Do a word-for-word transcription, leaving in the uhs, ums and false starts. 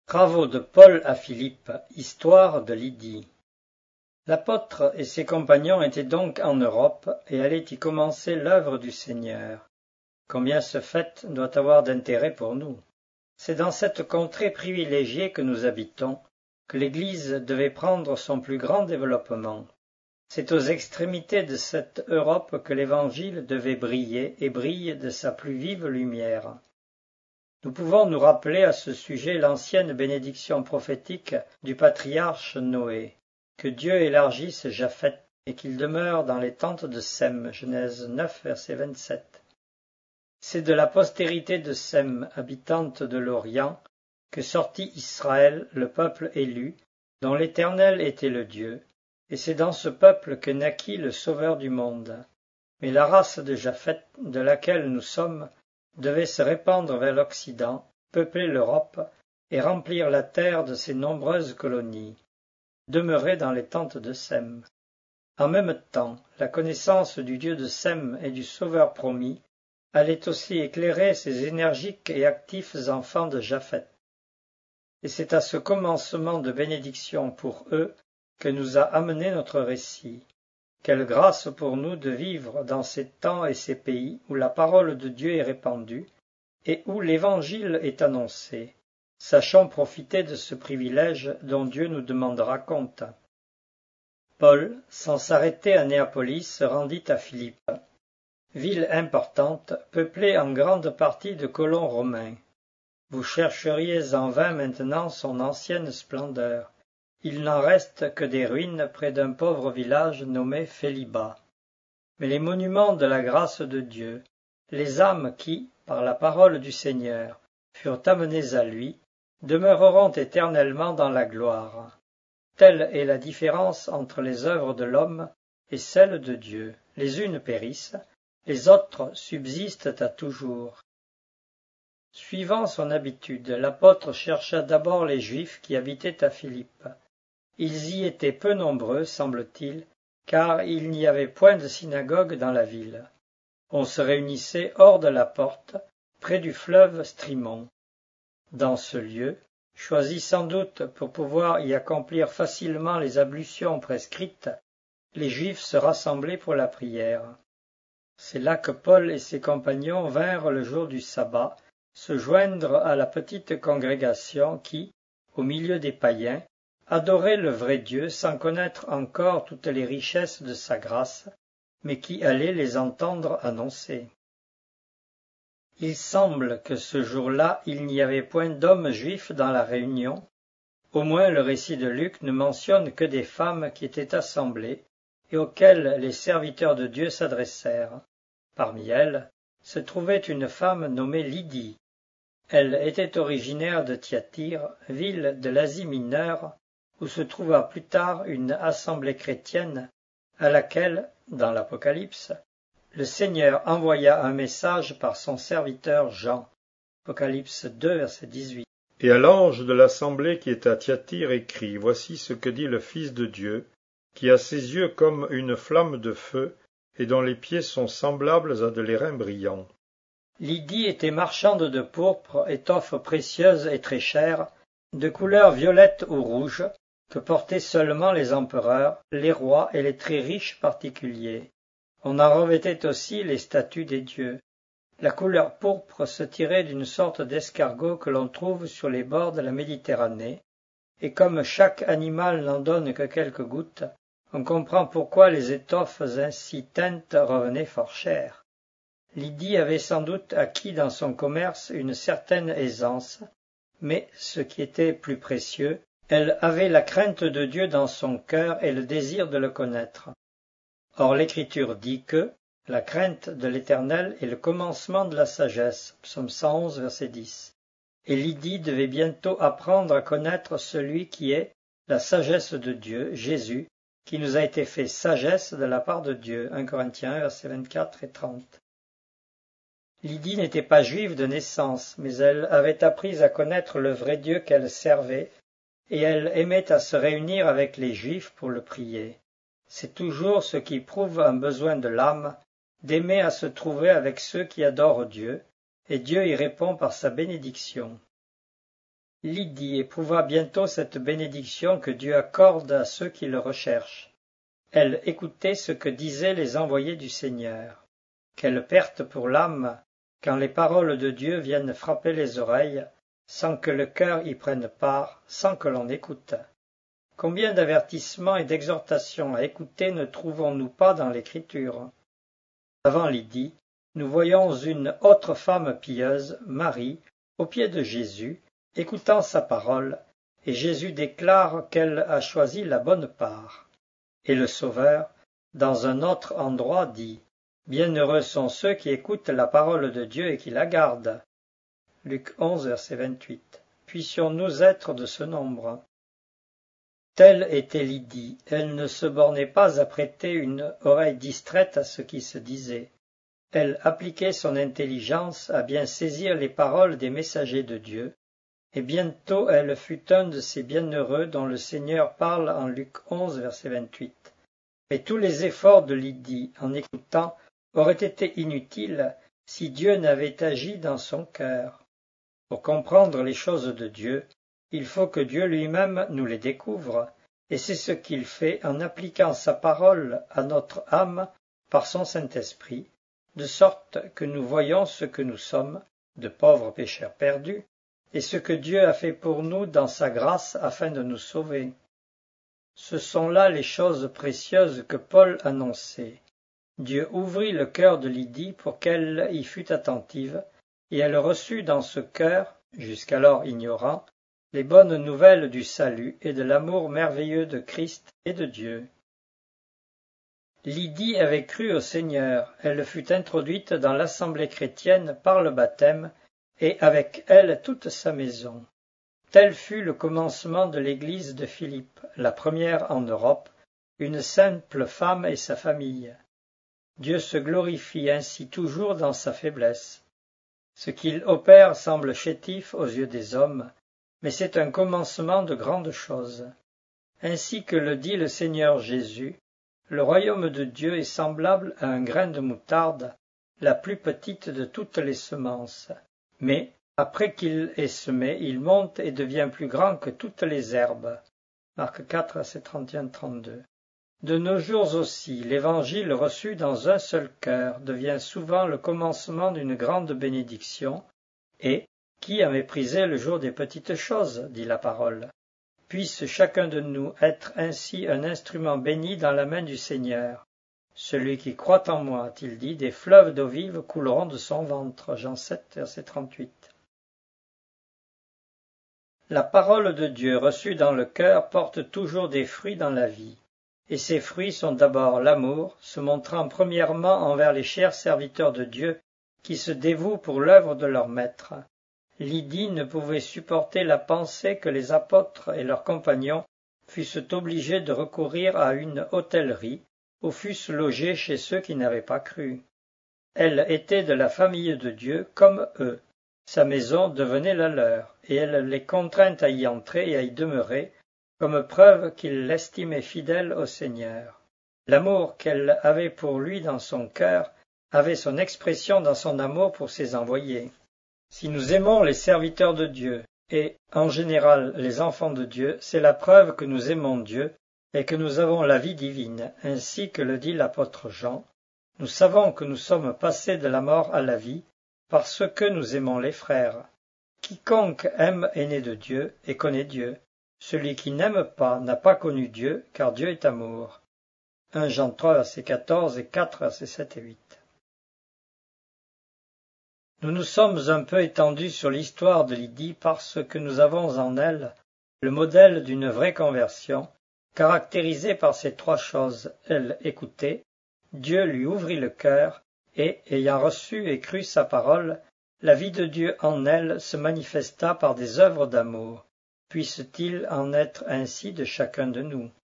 Travaux de Paul à Philippe, histoire de Lydie. L'apôtre et ses compagnons étaient donc en Europe et allaient y commencer l'œuvre du Seigneur. Combien ce fait doit avoir d'intérêt pour nous. C'est dans cette contrée privilégiée que nous habitons que l'Église devait prendre son plus grand développement. C'est aux extrémités de cette Europe que l'Évangile devait briller et brille de sa plus vive lumière. Nous pouvons nous rappeler à ce sujet l'ancienne bénédiction prophétique du patriarche Noé, que Dieu élargisse Japheth et qu'il demeure dans les tentes de Sem, Genèse neuf, verset vingt-sept. C'est de la postérité de Sem, habitante de l'Orient, que sortit Israël, le peuple élu, dont l'Éternel était le Dieu, et c'est dans ce peuple que naquit le Sauveur du monde. Mais la race de Japheth, de laquelle nous sommes, devait se répandre vers l'Occident, peupler l'Europe et remplir la terre de ses nombreuses colonies, demeurées dans les tentes de Sem. En même temps, la connaissance du Dieu de Sem et du Sauveur promis allait aussi éclairer ces énergiques et actifs enfants de Japheth. Et c'est à ce commencement de bénédiction pour eux que nous a amené notre récit. Quelle grâce pour nous de vivre dans ces temps et ces pays où la parole de Dieu est répandue et où l'Évangile est annoncé. Sachons profiter de ce privilège dont Dieu nous demandera compte. Paul, sans s'arrêter à Néapolis, se rendit à Philippe, ville importante, peuplée en grande partie de colons romains. Vous chercheriez en vain maintenant son ancienne splendeur. Il n'en reste que des ruines près d'un pauvre village nommé Féliba. Mais les monuments de la grâce de Dieu, les âmes qui, par la parole du Seigneur, furent amenées à lui, demeureront éternellement dans la gloire. Telle est la différence entre les œuvres de l'homme et celles de Dieu. Les unes périssent, les autres subsistent à toujours. Suivant son habitude, l'apôtre chercha d'abord les Juifs qui habitaient à Philippe. Ils y étaient peu nombreux, semble-t-il, car il n'y avait point de synagogue dans la ville. On se réunissait hors de la porte, près du fleuve Strimon. Dans ce lieu, choisi sans doute pour pouvoir y accomplir facilement les ablutions prescrites, les Juifs se rassemblaient pour la prière. C'est là que Paul et ses compagnons vinrent le jour du sabbat se joindre à la petite congrégation qui, au milieu des païens, adorait le vrai Dieu sans connaître encore toutes les richesses de sa grâce, mais qui allait les entendre annoncer. Il semble que ce jour-là il n'y avait point d'hommes juifs dans la réunion, au moins le récit de Luc ne mentionne que des femmes qui étaient assemblées et auxquelles les serviteurs de Dieu s'adressèrent. Parmi elles se trouvait une femme nommée Lydie. Elle était originaire de Thyatire, ville de l'Asie mineure, où se trouva plus tard une assemblée chrétienne à laquelle, dans l'Apocalypse, le Seigneur envoya un message par son serviteur Jean. Apocalypse deux, verset dix-huit. Et à l'ange de l'assemblée qui est à Thyatire écrit, voici ce que dit le Fils de Dieu, qui a ses yeux comme une flamme de feu, et dont les pieds sont semblables à de l'airain brillant. Lydie était marchande de pourpre, étoffe précieuse et très chère, de couleur violette ou rouge, que portaient seulement les empereurs, les rois et les très riches particuliers. On en revêtait aussi les statues des dieux. La couleur pourpre se tirait d'une sorte d'escargot que l'on trouve sur les bords de la Méditerranée, et comme chaque animal n'en donne que quelques gouttes, on comprend pourquoi les étoffes ainsi teintes revenaient fort chères. Lydie avait sans doute acquis dans son commerce une certaine aisance, mais, ce qui était plus précieux, elle avait la crainte de Dieu dans son cœur et le désir de le connaître. Or l'Écriture dit que la crainte de l'Éternel est le commencement de la sagesse, psaume cent onze, verset dix. Et Lydie devait bientôt apprendre à connaître celui qui est la sagesse de Dieu, Jésus, qui nous a été fait sagesse de la part de Dieu, un Corinthiens un, versets vingt-quatre et trente. Lydie n'était pas juive de naissance, mais elle avait appris à connaître le vrai Dieu qu'elle servait, et elle aimait à se réunir avec les Juifs pour le prier. C'est toujours ce qui prouve un besoin de l'âme, d'aimer à se trouver avec ceux qui adorent Dieu, et Dieu y répond par sa bénédiction. Lydie éprouva bientôt cette bénédiction que Dieu accorde à ceux qui le recherchent. Elle écoutait ce que disaient les envoyés du Seigneur. Quelle perte pour l'âme quand les paroles de Dieu viennent frapper les oreilles, sans que le cœur y prenne part, sans que l'on écoute. Combien d'avertissements et d'exhortations à écouter ne trouvons-nous pas dans l'Écriture? Avant Lydie, nous voyons une autre femme pieuse, Marie, au pied de Jésus, écoutant sa parole, et Jésus déclare qu'elle a choisi la bonne part. Et le Sauveur, dans un autre endroit, dit « Bienheureux sont ceux qui écoutent la parole de Dieu et qui la gardent. » Luc onze, verset vingt-huit. Puissions-nous être de ce nombre? Telle était Lydie, elle ne se bornait pas à prêter une oreille distraite à ce qui se disait. Elle appliquait son intelligence à bien saisir les paroles des messagers de Dieu, et bientôt elle fut un de ces bienheureux dont le Seigneur parle en Luc onze, verset vingt-huit. Mais tous les efforts de Lydie en écoutant auraient été inutiles si Dieu n'avait agi dans son cœur. Pour comprendre les choses de Dieu, il faut que Dieu lui-même nous les découvre, et c'est ce qu'il fait en appliquant sa parole à notre âme par son Saint-Esprit, de sorte que nous voyons ce que nous sommes, de pauvres pécheurs perdus, et ce que Dieu a fait pour nous dans sa grâce afin de nous sauver. Ce sont là les choses précieuses que Paul annonçait. Dieu ouvrit le cœur de Lydie pour qu'elle y fût attentive, et elle reçut dans ce cœur, jusqu'alors ignorant, les bonnes nouvelles du salut et de l'amour merveilleux de Christ et de Dieu. Lydie avait cru au Seigneur, elle fut introduite dans l'assemblée chrétienne par le baptême, et avec elle toute sa maison. Tel fut le commencement de l'église de Philippe, la première en Europe, une simple femme et sa famille. Dieu se glorifie ainsi toujours dans sa faiblesse. Ce qu'il opère semble chétif aux yeux des hommes, mais c'est un commencement de grandes choses. Ainsi que le dit le Seigneur Jésus, le royaume de Dieu est semblable à un grain de moutarde, la plus petite de toutes les semences. Mais, après qu'il est semé, il monte et devient plus grand que toutes les herbes. Marc quatre, verset trente et un à trente-deux. De nos jours aussi, l'évangile reçu dans un seul cœur devient souvent le commencement d'une grande bénédiction, et, qui a méprisé le jour des petites choses, dit la parole. Puisse chacun de nous être ainsi un instrument béni dans la main du Seigneur. Celui qui croit en moi, a-t-il dit, des fleuves d'eau vive couleront de son ventre. Jean sept, verset trente-huit. La parole de Dieu reçue dans le cœur porte toujours des fruits dans la vie. Et ces fruits sont d'abord l'amour, se montrant premièrement envers les chers serviteurs de Dieu qui se dévouent pour l'œuvre de leur maître. Lydie ne pouvait supporter la pensée que les apôtres et leurs compagnons fussent obligés de recourir à une hôtellerie, ou fussent logés chez ceux qui n'avaient pas cru. Elle était de la famille de Dieu comme eux. Sa maison devenait la leur, et elle les contraint à y entrer et à y demeurer, comme preuve qu'il l'estimait fidèle au Seigneur. L'amour qu'elle avait pour lui dans son cœur avait son expression dans son amour pour ses envoyés. Si nous aimons les serviteurs de Dieu, et en général les enfants de Dieu, c'est la preuve que nous aimons Dieu et que nous avons la vie divine, ainsi que le dit l'apôtre Jean. Nous savons que nous sommes passés de la mort à la vie, parce que nous aimons les frères. Quiconque aime est né de Dieu et connaît Dieu. Celui qui n'aime pas n'a pas connu Dieu, car Dieu est amour. premier Jean trois, verset quatorze et quatre, versets sept et huit. Nous nous sommes un peu étendus sur l'histoire de Lydie parce que nous avons en elle le modèle d'une vraie conversion, caractérisée par ces trois choses. Elle écoutait, Dieu lui ouvrit le cœur, et, ayant reçu et cru sa parole, la vie de Dieu en elle se manifesta par des œuvres d'amour. Puisse-t-il en être ainsi de chacun de nous.